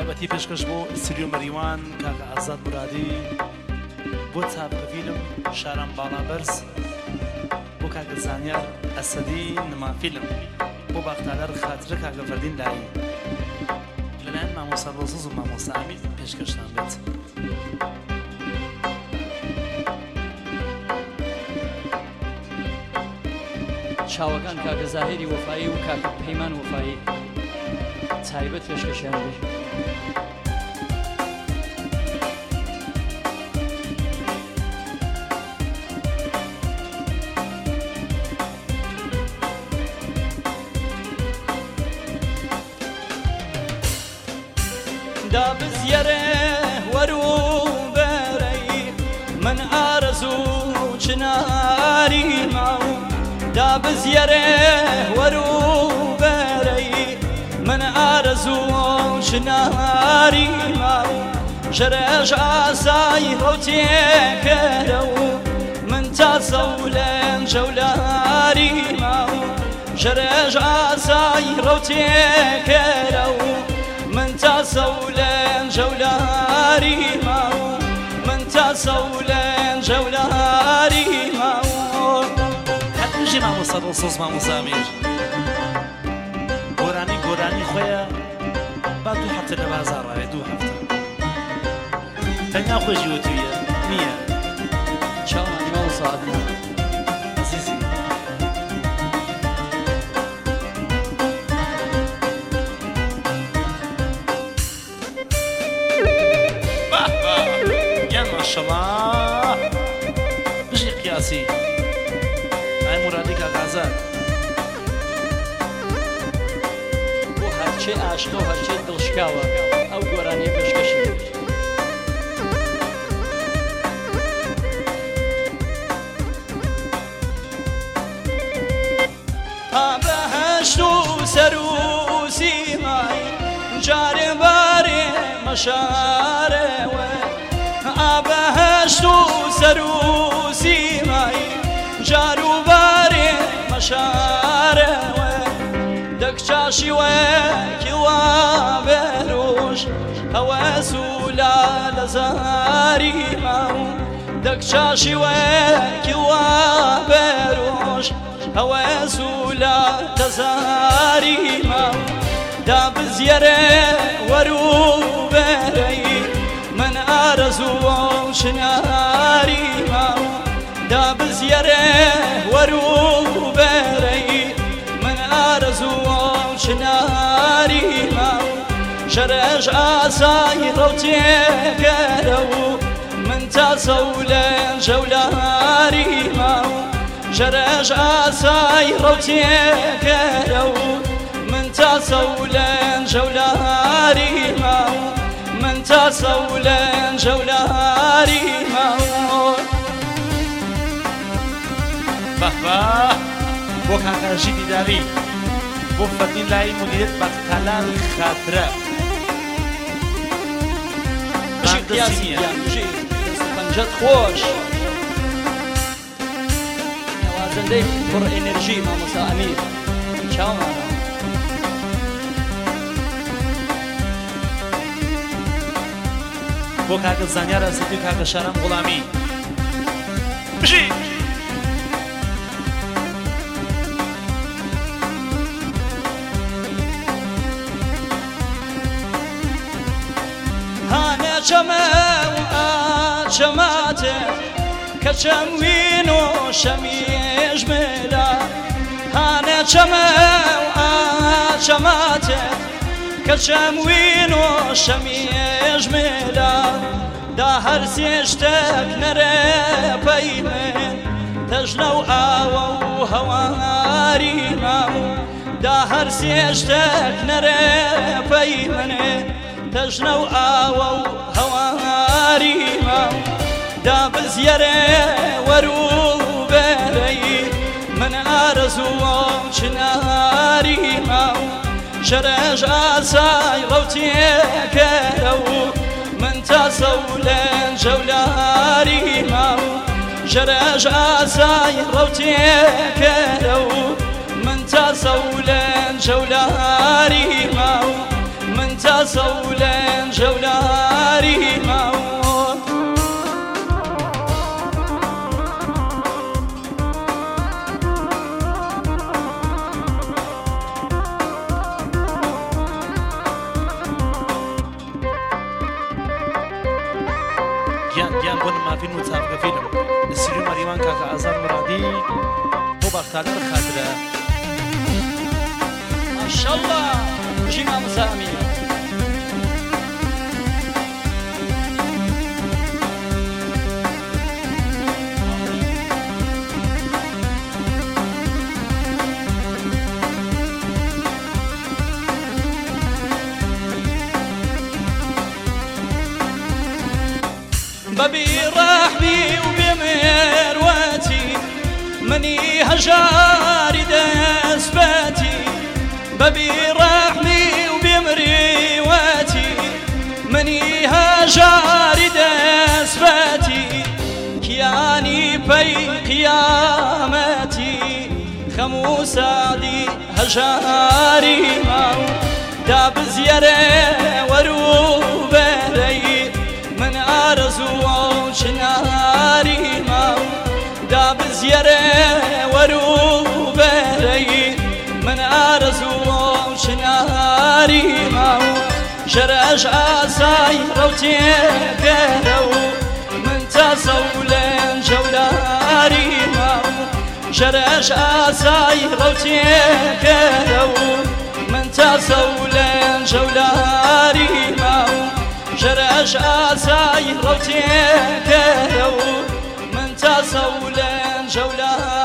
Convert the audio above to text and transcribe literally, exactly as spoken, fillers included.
تایبەتی پێشکەش بۆ سریۆ مەریوان کاکە ئازاد مرادی بۆ چاپکە فیلم شاران باڵا بەرز بۆ کاکە زانیار ئەسەدی نما فیلم بۆ باختالەر خاترە کاکە فەردین لایی لەلایەن مامۆستا ڕۆزز و مامۆستا ئامیر پێشکەشتان بێت. چاوەکان کاکە زاهێری وەفایی و کاکە پەیمان وەفایی تایبەت پێشکەشیان بێ. دا بزیەرێ وەروبەرەی من ئارەزوو چناری ماو دا بزیەرێ وەروبەرەی من ئارەزوو چناری ماو ژەرەژ ئاسایی ڕەوتێکەرە و من تاسە و لەنجەولاری ماو ژەرەژ ئاسایی ڕەوتێکەرە و من تاسە و لەنجەولاری ماو من تاسە و لەنجەولاری ماو هەتمژی مامۆستا ڕۆزز مامۆستا ئامیر گۆرانی گۆرانی خۆیە با دوو هەفتە لە بازاڕ ڕاوێ دوو هەفتە تەنیا خۆشی وتویە نییە چاوانی مامۆستا ئامیر عەزیزی ماشەڵڵا بژی قیاسی ئای مرادی کاکە ئازاد بۆ هەرچێ ئاشنا و هەرچێ دڵشکاوە ئەو گۆرانەی پێشکەشی بێت. ها بەهەشت و سەر و سیمای جارێ بارێ مەشارەوە بەهەشت و سەر و سیمای جار و بارێ مەشارەوە دەکچاشی وەکی وا بەروش هەوەس و لالە زاری ماو دەکچاشی وەکی وا بەروش هەوەس و لالە زاری ماو دا بزیەرێ وەروبەرەی من ئارەزوو شناری ماو دا بزیەرێ وەروبەرەی من ئارەزوو شناری ماو ژەرەژ ئاسایی ڕەوتێکەرە و من تاسە و لەنجەولاری ماو ژەرەژ ئاسایی ڕەوتێکەرە و من تاسە و لەنجەولاری ماو من تاسە و لەنجەولاری ماو. بەهبە بۆ کاکەژی دیداری بۆ فەردین لای مدیرێت باختالان خاترە بژی قیاسی بیان بژی پەنجەت خۆش نوازەندەی پڕ ئێنەرژی مامۆستا ئەمیر چاوانە بۆ کاکە زانیار ئەسەدی و کاکە شاران غوڵامی بژی هانە چەمە و ئاچەماتێ کە چەموین و شەمیژمێرە هانە چەمە و ئاچەماتێ کە چەموین و شەمیژمێرە دا هەر سێشتێک نەرێ پەی من تەژنە و ئاوە و هەواری ماو دا هەر سێشتێک نەرێ پەی منێ تەژنە و ئاوە و هەواری ماو دا بزیەرێ وەروبەرەی من ئارەزوو چناری ماو ژەرەژ ئاسای ڕەوتێکەرە و من تاسە و لەنجەولاری ماو ژەرەژ ئاسای ڕەوتێکەرە و من تاسە و لەنجەولاری ماو من تاسە و لەنجەولاری فیلم و چاپکە فیلم لە سیری مەریوان کاکە ئازاد مرادی بۆ باختالار خاترە ماشەڵڵا ژینا مزامی ببي رحبي وبمرواتي مني هجاري دسباتي ببي رحمي وبمرواتي مني هجاري دسباتي كياني بي قيامتي خموسادي هجاري ماو داب زيارة وروبري من أرزو شناري ماو داب زيارة وروبري من أرزو شناري ماو جرج عصاي روتي كهرو من تصولن جولاري ماو جرج عصاي روتي كهرو من تصولن جولاري ماو جرج عصاي روتي كهرو من تصولن جولاري